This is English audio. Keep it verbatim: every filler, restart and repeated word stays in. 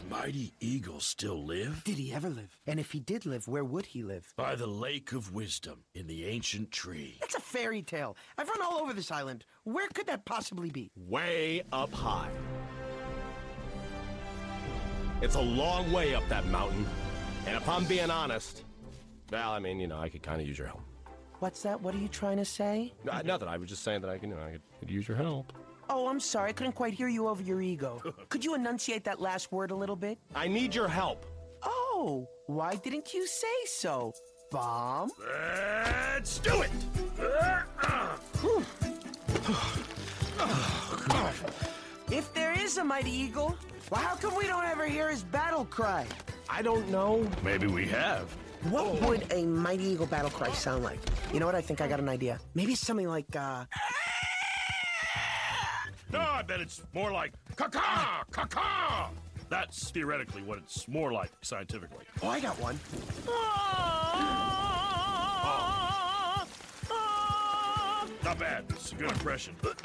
mighty eagle still live? Did he ever live? And if he did live, where would he live? By the Lake of Wisdom in the ancient tree. That's a fairy tale. I've run all over this island. Where could that possibly be? Way up high. It's a long way up that mountain. And if I'm being honest, well, I mean, you know, I could kind of use your help. What's that? What are you trying to say? Uh, nothing. I was just saying that I can, you know, I could, could use your help. Oh, I'm sorry. I couldn't quite hear you over your ego. Could you enunciate that last word a little bit? I need your help. Oh, why didn't you say so, Bomb? Let's do it! If there is a mighty eagle, well, how come we don't ever hear his battle cry? I don't know. Maybe we have. What would a mighty eagle battle cry sound like? You know what? I think I got an idea. Maybe something like, uh... No, I bet it's more like caw-caw, caw-caw. That's theoretically what it's more like scientifically. Oh, I got one. Not bad. It's a good impression.